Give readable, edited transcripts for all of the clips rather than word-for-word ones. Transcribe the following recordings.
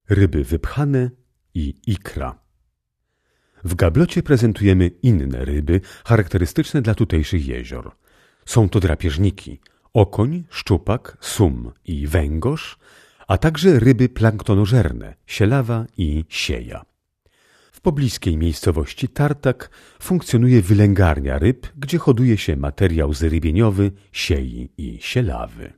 ryby wypchane i ikra. W gablocie prezentujemy inne ryby charakterystyczne dla tutejszych jezior. Są to drapieżniki, okoń, szczupak, sum i węgorz, a także ryby planktonożerne, sielawa i sieja. W pobliskiej miejscowości Tartak funkcjonuje wylęgarnia ryb, gdzie hoduje się materiał zrybieniowy, siei i sielawy.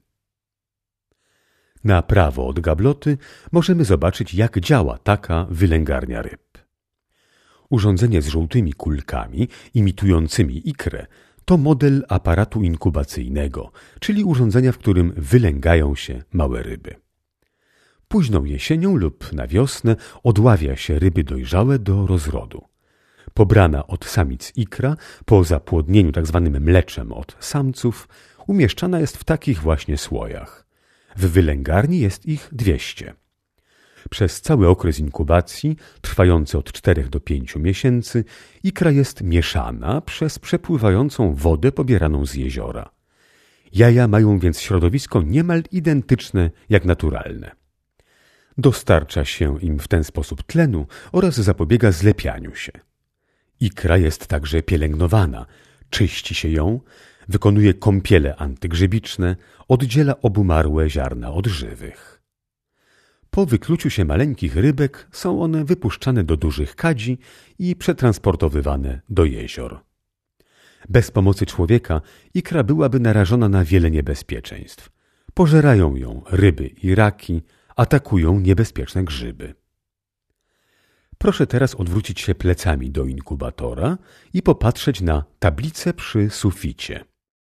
Na prawo od gabloty możemy zobaczyć, jak działa taka wylęgarnia ryb. Urządzenie z żółtymi kulkami imitującymi ikrę to model aparatu inkubacyjnego, czyli urządzenia, w którym wylęgają się małe ryby. Późną jesienią lub na wiosnę odławia się ryby dojrzałe do rozrodu. Pobrana od samic ikra, po zapłodnieniu tzw. mleczem od samców, umieszczana jest w takich właśnie słojach. W wylęgarni jest ich 200. Przez cały okres inkubacji, trwający od 4 do 5 miesięcy, ikra jest mieszana przez przepływającą wodę pobieraną z jeziora. Jaja mają więc środowisko niemal identyczne jak naturalne. Dostarcza się im w ten sposób tlenu oraz zapobiega zlepianiu się. Ikra jest także pielęgnowana, czyści się ją, wykonuje kąpiele antygrzybiczne, oddziela obumarłe ziarna od żywych. Po wykluciu się maleńkich rybek są one wypuszczane do dużych kadzi i przetransportowywane do jezior. Bez pomocy człowieka ikra byłaby narażona na wiele niebezpieczeństw. Pożerają ją ryby i raki, atakują niebezpieczne grzyby. Proszę teraz odwrócić się plecami do inkubatora i popatrzeć na tablicę przy suficie.